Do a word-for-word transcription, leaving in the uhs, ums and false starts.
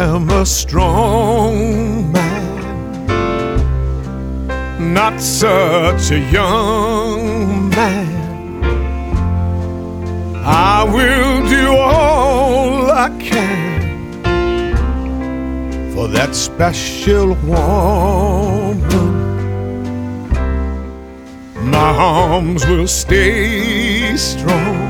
am a strong man, not such a young man. I will do all I can for that special woman. My arms will stay strong